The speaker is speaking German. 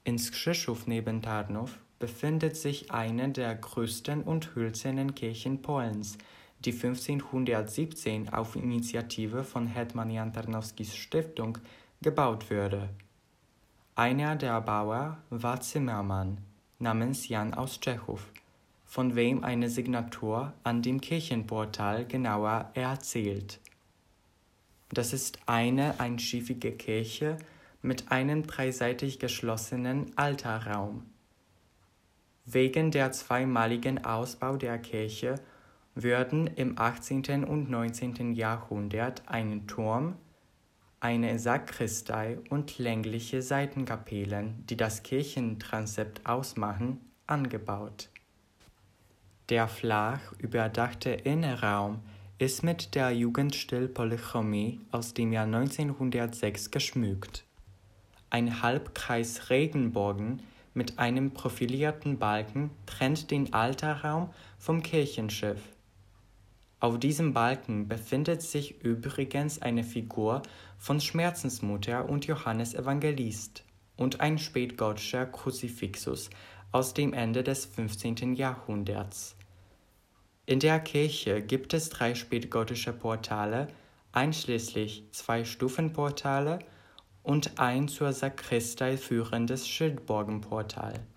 In Skrzyszów neben Tarnów befindet sich eine der größten und hölzernen Kirchen Polens, die 1517 auf Initiative von Hetman Jan Tarnowskis Stiftung gebaut wurde. Einer der Bauer war Zimmermann, namens Jan aus Tschechow, von wem eine Signatur an dem Kirchenportal genauer erzählt. Das ist eine einschiffige Kirche mit einem dreiseitig geschlossenen Altarraum. Wegen der zweimaligen Ausbau der Kirche wurden im 18. und 19. Jahrhundert ein Turm, eine Sakristei und längliche Seitenkapellen, die das Kirchentransept ausmachen, angebaut. Der flach überdachte Innenraum ist mit der Jugendstil Polychromie aus dem Jahr 1906 geschmückt. Ein Halbkreis-Regenbogen mit einem profilierten Balken trennt den Altarraum vom Kirchenschiff. Auf diesem Balken befindet sich übrigens eine Figur von Schmerzensmutter und Johannes Evangelist und ein spätgotischer Kruzifixus aus dem Ende des 15. Jahrhunderts. In der Kirche gibt es 3 spätgotische Portale, einschließlich 2 Stufenportale und ein zur Sakristei führendes Schildborgenportal.